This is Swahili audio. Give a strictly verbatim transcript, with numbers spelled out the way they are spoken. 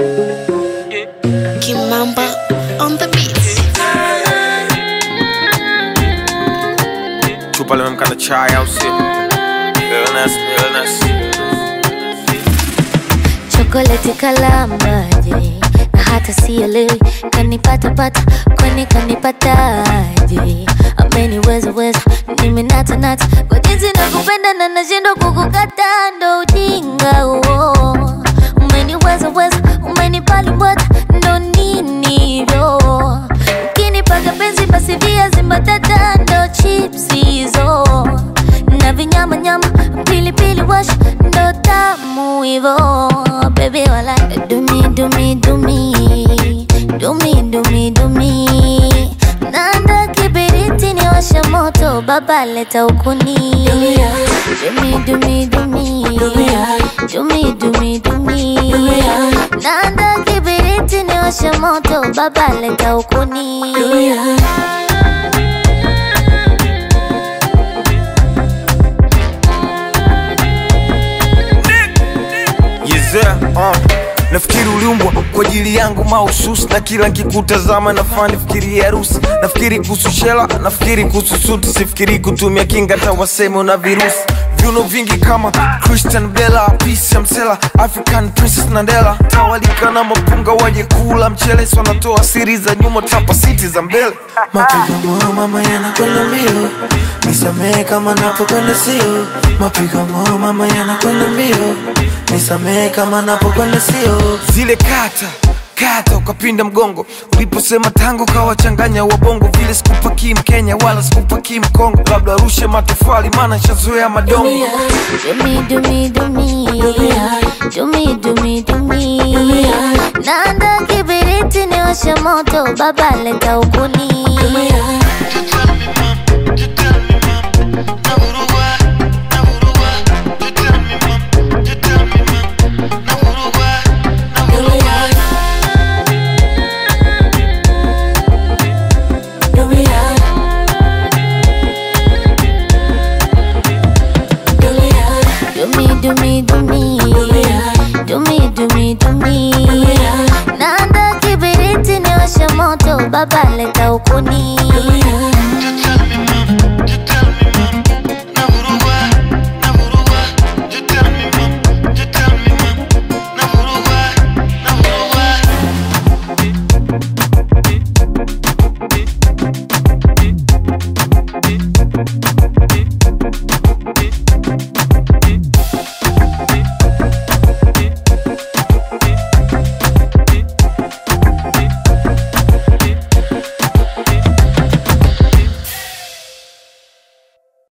Kimamba on the beat. Chupa limemkata chai au si? Realness, realness. Chocolate kalamaje na hata sielewi kanipata pata kwani kanipataje. Ameniweza weza nimenata nata kwa jinsi nakupenda na nashindwa kukukata, ndo ujinga huo. Umeniweza weza umenipali mbwata ndo nini hivyo. Ukinipaka penzi basi viazi mbatata ndo chips hizo. Na vinyama nyama pili pili wash ndo tamu hivo. Baby wala do me do me do me do me do me do me. Nanda kibiriti ni washa moto baba leta ukuni. Do me do me do me do me do me do me. Nanda kibiriti ni washa moto baba leta ukuni. Yeah, uh. Nafikiri uliumbwa kwa ajili yangu mahususi, na kila nkikutazama nafani fikiri harusi. Nafikiri kuhusu shela, nafikiri kuhusu suti, sifikiri kutumia kinga hata waseme una virusi. Viuno vingi kama Christian Bella, Peace ya Msela, African Princess Nandela. Tawalika na mapunga waje kula mchele, so natoa siri za nyuma tapa city za mbele. Mapigo moyo mama yanakwenda mbio, nisamehe kama napokwenda sio. Mapigo moyo mama yanakwenda mbio, nisamehe kama napokwenda sio. Zile kata kata ukapinda mgongo uliposema tango kawachanganya wabongo. Vile sikupaki Mkenya wala sikupaki Mkongo, labda rushe matofali maana nishazoea madongo. Do me do me do me do me do me do me. Nanda kibiriti ni washa moto baba leta ukuni.